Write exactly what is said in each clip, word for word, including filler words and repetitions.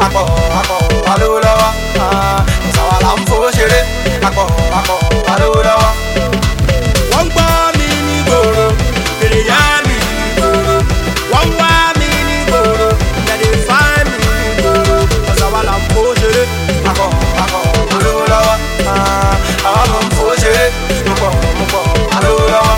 Akọ, akọ, alówó lọ́wọ́. Ìsàwà là ń fowó ṣeré. Akọ, akọ, alówó lọ́wọ́. Wọ́n gbọ́ mi ní gbòòrò, èrè yá mi ní gbòòrò. Wọ́n wá mi ní gbòòrò, ìjàdè fá mi ní gbòòrò. Ìsàwà là ń fowó ṣeré. Akọ, akọ, alówó lọ́wọ́. Àwa là ń fowó ṣeré. Mo pọ̀, mo pọ̀, alówó lọ́wọ́.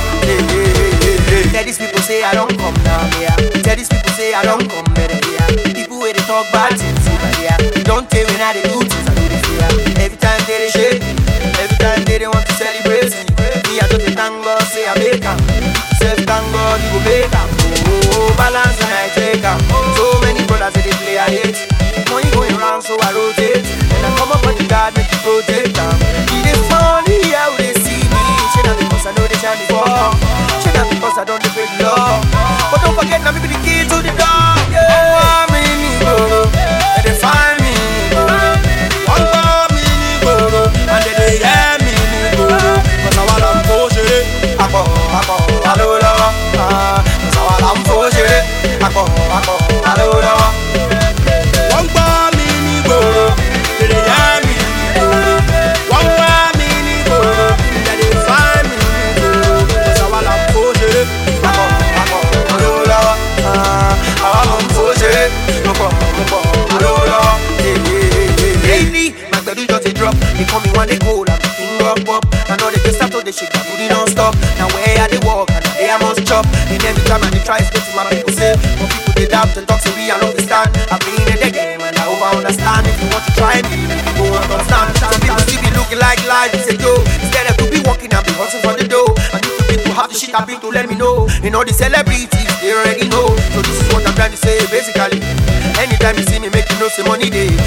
Tell these people say I don't come down here. Tell these people say I don't come better here. People where they talk bad things over here. Don't tell me how they do things I do this here. Every time they they shake me, every time they they want to celebrate me. Me I just thank God say I make 'em. Self thank God you go make 'em. Oh, balance when I take 'em. So many brothers say they play I hate. Money going round so I rotate. And I come up on the God make you protect 'em. It is funny how they see me. Shit not because I know they shine before. Shit not because I don't break the law. But don't forget now me be the key to the door. Yeah. I'm in the gboro, and they find me in the gboro. Wọ́n gbọ́ mi ní gbòòrò, and they dey hear me ní gbòòrò. Ìsàwà là ń fowó ṣeré. Akọ, akọ, alówó lọ́wọ́. Ìsàwà là ń fowó ṣeré. Akọ, akọ, alówó lọ́wọ́. Wọ́n gbọ́ mi ní gbòòrò, èrè yá mi ní gbòòrò. Wọ́n wá mi ní gbòòrò, ìjàdè fá mi ní gbòòrò. Ìsàwà là ń fowó ṣeré. Akọ, akọ, alówó lọ́wọ́. Àwa là ń fowó ṣeré. Mo pọ̀, mo pọ̀, alówó lọ́wọ́. Lately, my gbedu just a drop. They call me one day cold, I'm king up up. I know they just start to they shake my booty non-stop. Now where I they walk, and they I must chop. And every time I they try to to my people say, but people they doubt and talk to me, I don't understand. I've been in the game and I over understand. If you want to try me, then you go understand. Some people see me looking like lies, they say yo. Instead of to be walking, I be hustling for the dough. And if you people have the shit I've been to let me know. And all the celebrities, they already know. So this is what I'm trying to say, basically. Anytime you see me make you know say money day.